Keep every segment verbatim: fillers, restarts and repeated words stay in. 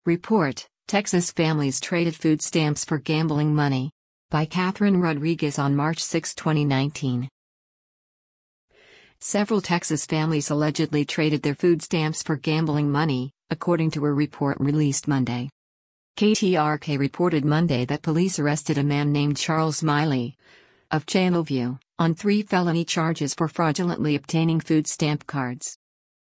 Report: Texas families traded food stamps for gambling money. By Catherine Rodriguez on March sixth, twenty nineteen. Several Texas families allegedly traded their food stamps for gambling money, according to a report released Monday. K T R K reported Monday that police arrested a man named Charles Miley of Channelview on three felony charges for fraudulently obtaining food stamp cards.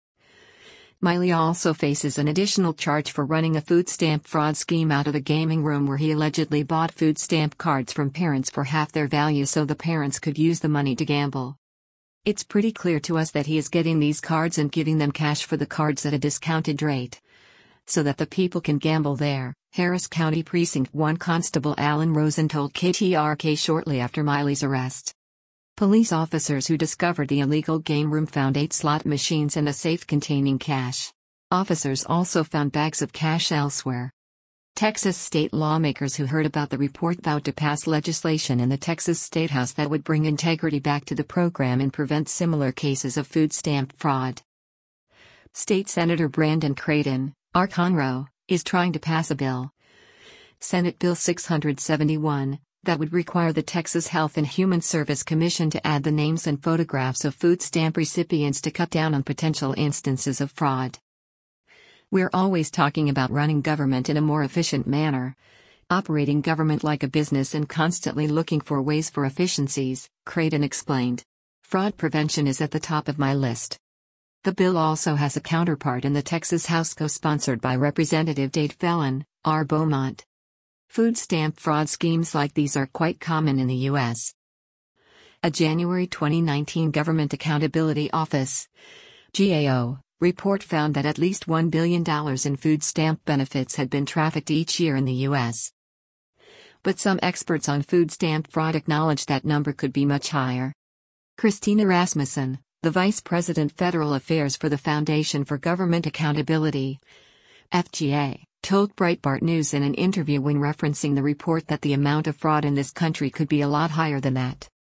Miley also faces an additional charge for running a food stamp fraud scheme out of a gaming room where he allegedly bought food stamp cards from parents for half their value so the parents could use the money to gamble. It's pretty clear to us that he is getting these cards and giving them cash for the cards at a discounted rate, so that the people can gamble there, Harris County Precinct one Constable Alan Rosen told K T R K shortly after Miley's arrest. Police officers who discovered the illegal game room found eight slot machines and a safe containing cash. Officers also found bags of cash elsewhere. Texas state lawmakers who heard about the report vowed to pass legislation in the Texas State House that would bring integrity back to the program and prevent similar cases of food stamp fraud. State Senator Brandon Creighton, R. Conroe, is trying to pass a bill, Senate Bill six hundred seventy-one, that would require the Texas Health and Human Service Commission to add the names and photographs of food stamp recipients to cut down on potential instances of fraud. We're always talking about running government in a more efficient manner, operating government like a business and constantly looking for ways for efficiencies, Creighton explained. Fraud prevention is at the top of my list. The bill also has a counterpart in the Texas House co-sponsored by Representative Dade Phelan, R. Beaumont. Food stamp fraud schemes like these are quite common in the U S A January twenty nineteen Government Accountability Office (G A O) report found that at least one billion dollars in food stamp benefits had been trafficked each year in the U S But some experts on food stamp fraud acknowledge that number could be much higher. Christina Rasmussen, the Vice President Federal Affairs for the Foundation for Government Accountability, F G A, told Breitbart News in an interview when referencing the report that the amount of fraud in this country could be a lot higher than that.